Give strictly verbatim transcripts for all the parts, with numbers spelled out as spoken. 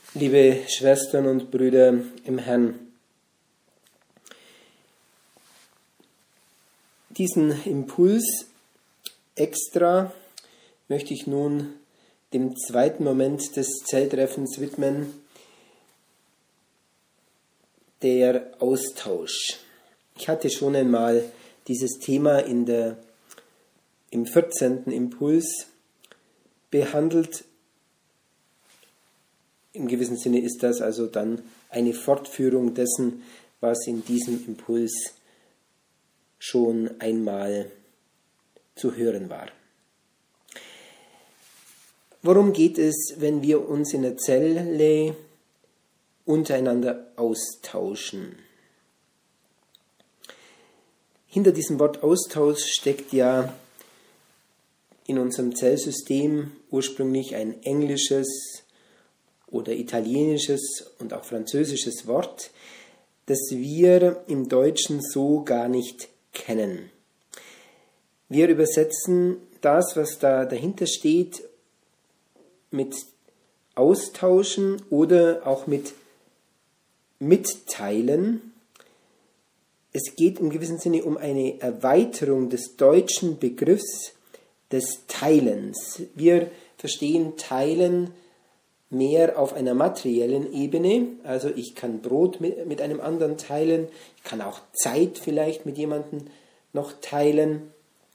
Liebe Schwestern und Brüder im Herrn, diesen Impuls extra möchte ich nun dem zweiten Moment des Zelltreffens widmen, der Austausch. Ich hatte schon einmal dieses Thema in der, im vierzehnten Impuls behandelt. Im gewissen Sinne ist das also dann eine Fortführung dessen, was in diesem Impuls schon einmal zu hören war. Worum geht es, wenn wir uns in der Zelle untereinander austauschen? Hinter diesem Wort Austausch steckt ja in unserem Zellsystem ursprünglich ein englisches oder italienisches und auch französisches Wort, das wir im Deutschen so gar nicht kennen. Wir übersetzen das, was da dahinter steht, mit Austauschen oder auch mit Mitteilen. Es geht im gewissen Sinne um eine Erweiterung des deutschen Begriffs des Teilens. Wir verstehen Teilen mehr auf einer materiellen Ebene, also ich kann Brot mit, mit einem anderen teilen, ich kann auch Zeit vielleicht mit jemandem noch teilen.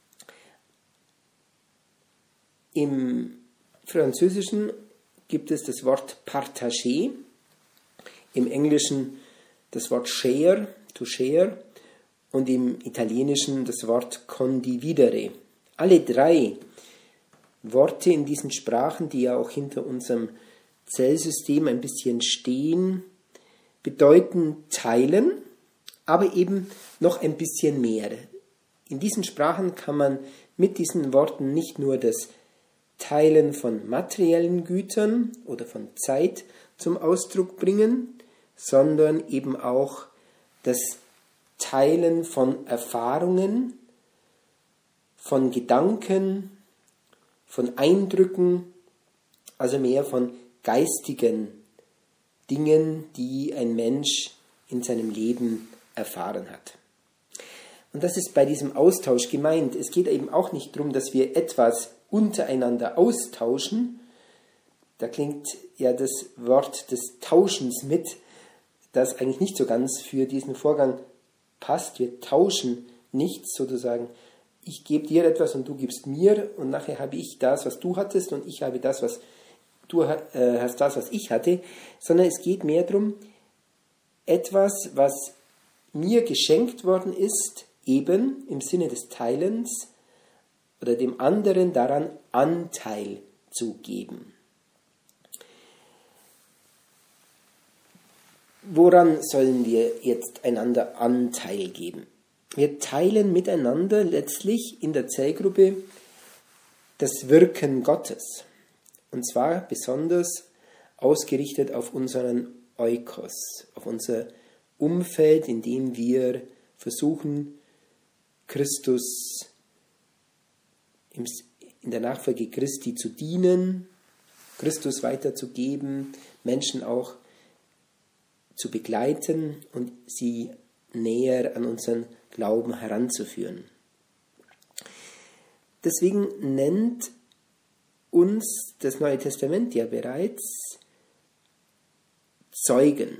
Im Französischen gibt es das Wort partager, im Englischen das Wort share, to share und im Italienischen das Wort condividere. Alle drei Worte in diesen Sprachen, die ja auch hinter unserem Zellsystem ein bisschen stehen, bedeuten teilen, aber eben noch ein bisschen mehr. In diesen Sprachen kann man mit diesen Worten nicht nur das Teilen von materiellen Gütern oder von Zeit zum Ausdruck bringen, sondern eben auch das Teilen von Erfahrungen, von Gedanken, von Eindrücken, also mehr von geistigen Dingen, die ein Mensch in seinem Leben erfahren hat. Und das ist bei diesem Austausch gemeint. Es geht eben auch nicht darum, dass wir etwas untereinander austauschen. Da klingt ja das Wort des Tauschens mit, das eigentlich nicht so ganz für diesen Vorgang passt. Wir tauschen nichts sozusagen. Ich gebe dir etwas und du gibst mir und nachher habe ich das, was du hattest und ich habe das, was du äh, hast das, was ich hatte, sondern es geht mehr darum, etwas, was mir geschenkt worden ist, eben im Sinne des Teilens oder dem anderen daran Anteil zu geben. Woran sollen wir jetzt einander Anteil geben? Wir teilen miteinander letztlich in der Zellgruppe das Wirken Gottes. Und zwar besonders ausgerichtet auf unseren Oikos, auf unser Umfeld, in dem wir versuchen, Christus in der Nachfolge Christi zu dienen, Christus weiterzugeben, Menschen auch zu begleiten und sie näher an unseren Glauben heranzuführen. Deswegen nennt uns das Neue Testament ja bereits Zeugen.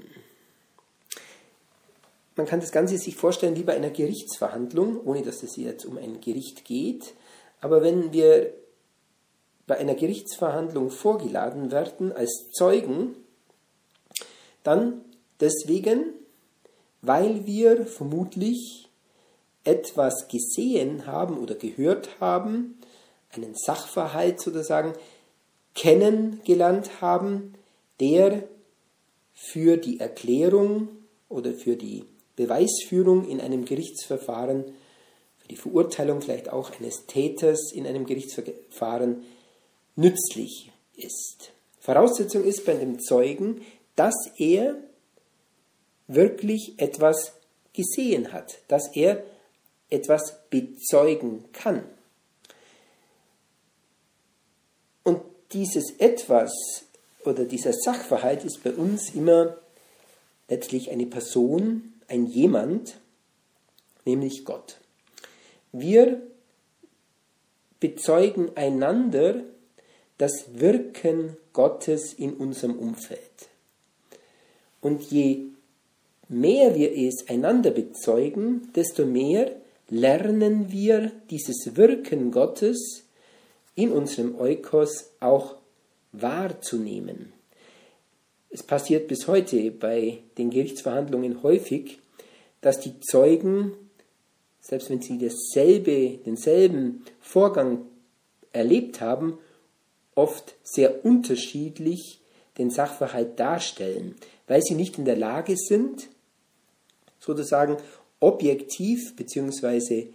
Man kann das Ganze sich vorstellen wie bei einer Gerichtsverhandlung, ohne dass es jetzt um ein Gericht geht. Aber wenn wir bei einer Gerichtsverhandlung vorgeladen werden als Zeugen, dann deswegen, weil wir vermutlich etwas gesehen haben oder gehört haben, einen Sachverhalt sozusagen kennengelernt haben, der für die Erklärung oder für die Beweisführung in einem Gerichtsverfahren, für die Verurteilung vielleicht auch eines Täters in einem Gerichtsverfahren nützlich ist. Voraussetzung ist bei dem Zeugen, dass er wirklich etwas gesehen hat, dass er etwas bezeugen kann. Und dieses Etwas oder dieser Sachverhalt ist bei uns immer letztlich eine Person, ein Jemand, nämlich Gott. Wir bezeugen einander das Wirken Gottes in unserem Umfeld. Und je mehr wir es einander bezeugen, desto mehr lernen wir dieses Wirken Gottes in unserem Oikos auch wahrzunehmen. Es passiert bis heute bei den Gerichtsverhandlungen häufig, dass die Zeugen, selbst wenn sie dasselbe, denselben Vorgang erlebt haben, oft sehr unterschiedlich den Sachverhalt darstellen, weil sie nicht in der Lage sind, sozusagen objektiv bzw.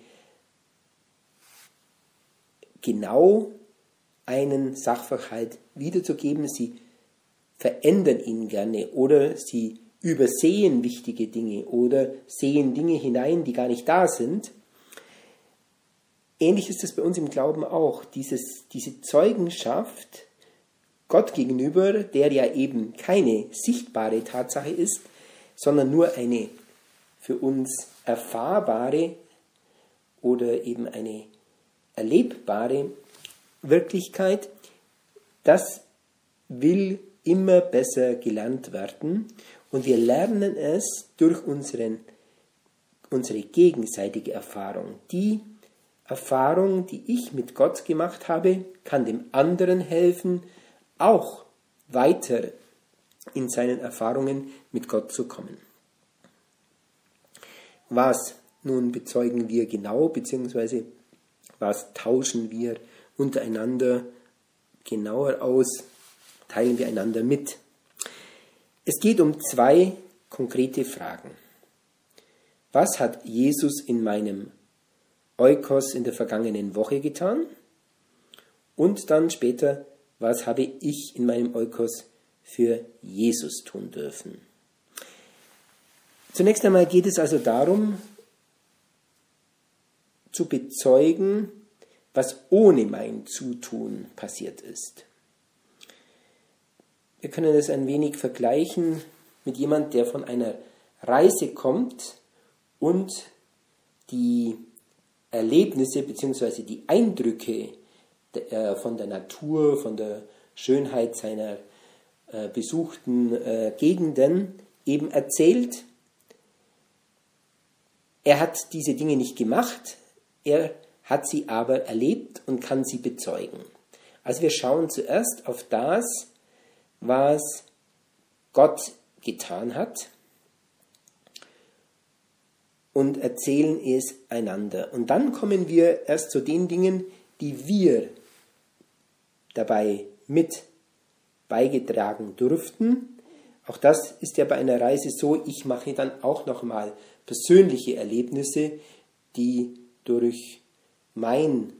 genau einen Sachverhalt wiederzugeben. Sie verändern ihn gerne oder sie übersehen wichtige Dinge oder sehen Dinge hinein, die gar nicht da sind. Ähnlich ist es bei uns im Glauben auch. Dieses, diese Zeugenschaft Gott gegenüber, der ja eben keine sichtbare Tatsache ist, sondern nur eine für uns erfahrbare oder eben eine erlebbare Wirklichkeit, das will immer besser gelernt werden und wir lernen es durch unseren, unsere gegenseitige Erfahrung. Die Erfahrung, die ich mit Gott gemacht habe, kann dem anderen helfen, auch weiter in seinen Erfahrungen mit Gott zu kommen. Was nun bezeugen wir genau, beziehungsweise was tauschen wir untereinander genauer aus, teilen wir einander mit? Es geht um zwei konkrete Fragen. Was hat Jesus in meinem Oikos in der vergangenen Woche getan? Und dann später, was habe ich in meinem Oikos für Jesus tun dürfen? Zunächst einmal geht es also darum, zu bezeugen, was ohne mein Zutun passiert ist. Wir können das ein wenig vergleichen mit jemandem, der von einer Reise kommt und die Erlebnisse bzw. die Eindrücke von der Natur, von der Schönheit seiner besuchten Gegenden eben erzählt. Er hat diese Dinge nicht gemacht, er hat sie aber erlebt und kann sie bezeugen. Also wir schauen zuerst auf das, was Gott getan hat und erzählen es einander. Und dann kommen wir erst zu den Dingen, die wir dabei mit beigetragen durften. Auch das ist ja bei einer Reise so, ich mache dann auch nochmal persönliche Erlebnisse, die durch, mein,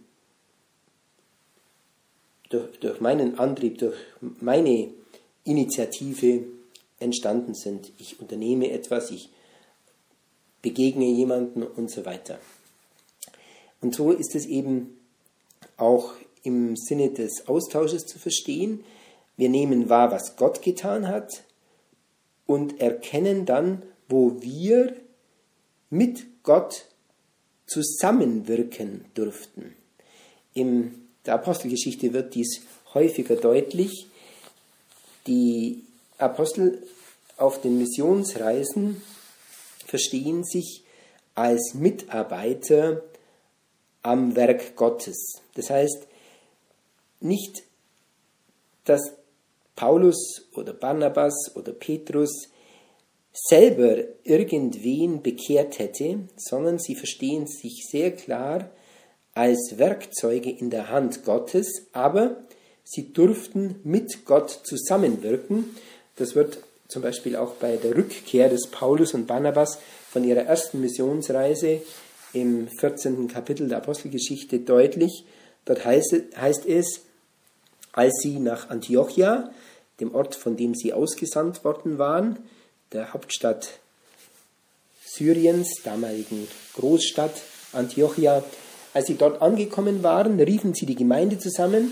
durch, durch meinen Antrieb, durch meine Initiative entstanden sind. Ich unternehme etwas, ich begegne jemanden und so weiter. Und so ist es eben auch im Sinne des Austausches zu verstehen. Wir nehmen wahr, was Gott getan hat und erkennen dann, wo wir mit Gott zusammenwirken durften. In der Apostelgeschichte wird dies häufiger deutlich. Die Apostel auf den Missionsreisen verstehen sich als Mitarbeiter am Werk Gottes. Das heißt, nicht, dass Paulus oder Barnabas oder Petrus selber irgendwen bekehrt hätte, sondern sie verstehen sich sehr klar als Werkzeuge in der Hand Gottes, aber sie durften mit Gott zusammenwirken. Das wird zum Beispiel auch bei der Rückkehr des Paulus und Barnabas von ihrer ersten Missionsreise im vierzehnten Kapitel der Apostelgeschichte deutlich. Dort heißt, heißt es, als sie nach Antiochia, dem Ort, von dem sie ausgesandt worden waren, der Hauptstadt Syriens, damaligen Großstadt Antiochia, als sie dort angekommen waren, riefen sie die Gemeinde zusammen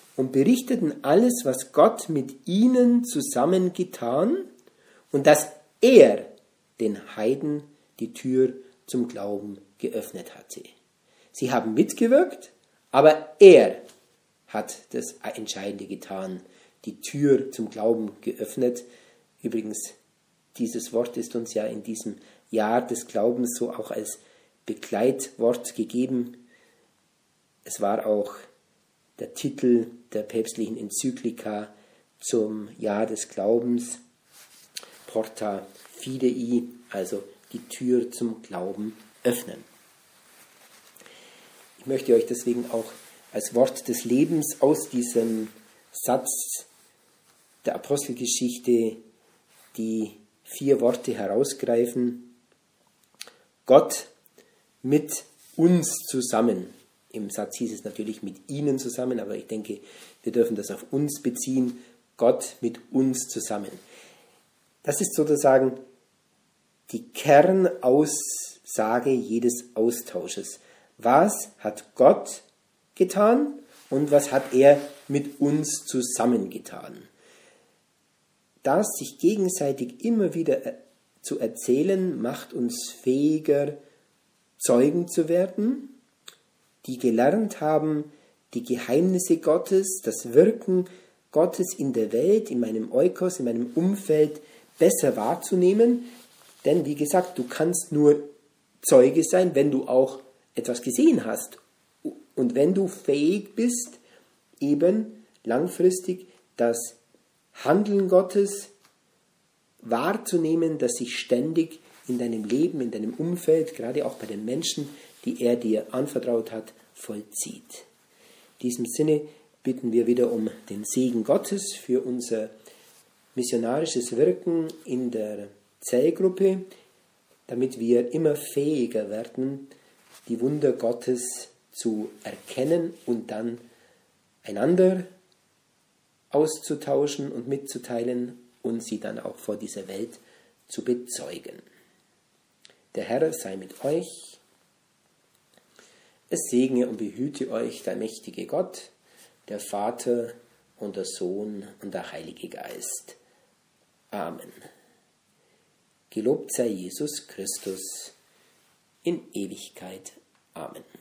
und berichteten alles, was Gott mit ihnen zusammengetan und dass er den Heiden die Tür zum Glauben geöffnet hatte. Sie haben mitgewirkt, aber er hat das Entscheidende getan, die Tür zum Glauben geöffnet. Übrigens, dieses Wort ist uns ja in diesem Jahr des Glaubens so auch als Begleitwort gegeben. Es war auch der Titel der päpstlichen Enzyklika zum Jahr des Glaubens, Porta Fidei, also die Tür zum Glauben öffnen. Ich möchte euch deswegen auch als Wort des Lebens aus diesem Satz der Apostelgeschichte die vier Worte herausgreifen. Gott mit uns zusammen. Im Satz hieß es natürlich mit ihnen zusammen, aber ich denke, wir dürfen das auf uns beziehen. Gott mit uns zusammen. Das ist sozusagen die Kernaussage jedes Austausches. Was hat Gott getan und was hat er mit uns zusammengetan? Das sich gegenseitig immer wieder zu erzählen, macht uns fähiger, Zeugen zu werden, die gelernt haben, die Geheimnisse Gottes, das Wirken Gottes in der Welt, in meinem Oikos, in meinem Umfeld besser wahrzunehmen. Denn wie gesagt, du kannst nur Zeuge sein, wenn du auch etwas gesehen hast. Und wenn du fähig bist, eben langfristig das Handeln Gottes wahrzunehmen, das sich ständig in deinem Leben, in deinem Umfeld, gerade auch bei den Menschen, die er dir anvertraut hat, vollzieht. In diesem Sinne bitten wir wieder um den Segen Gottes für unser missionarisches Wirken in der Zellgruppe, damit wir immer fähiger werden, die Wunder Gottes zu erkennen und dann einander auszutauschen und mitzuteilen und sie dann auch vor dieser Welt zu bezeugen. Der Herr sei mit euch. Es segne und behüte euch der mächtige Gott, der Vater und der Sohn und der Heilige Geist. Amen. Gelobt sei Jesus Christus in Ewigkeit. Amen.